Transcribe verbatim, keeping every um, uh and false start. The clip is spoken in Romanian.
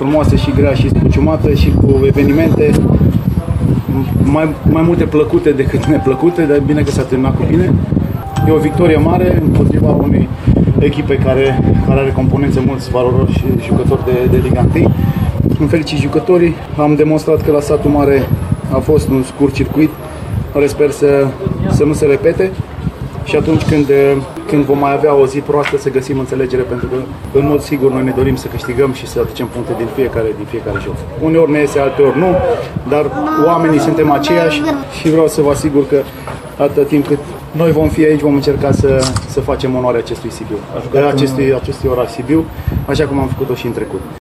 frumoasă și grea și spuciumată și cu evenimente mai, mai multe plăcute decât neplăcute, dar bine că s-a terminat cu bine. E o victorie mare împotriva unei echipe care, care are componențe mulți valoroși și jucători de, de Liga unu. Îmi felicit jucătorii, am demonstrat că la Satul Mare a fost un scurt circuit, care sper să, să nu se repete și atunci când, când vom mai avea o zi proastă să găsim înțelegere, pentru că în mod sigur noi ne dorim să câștigăm și să aducem puncte din fiecare, din fiecare joc. Uneori ne iese, alteori nu, dar oamenii suntem aceiași și vreau să vă asigur că atâta timp cât noi vom fi aici, vom încerca să, să facem onoare acestui Sibiu, acestui, acestui oraș Sibiu, așa cum am făcut-o și în trecut.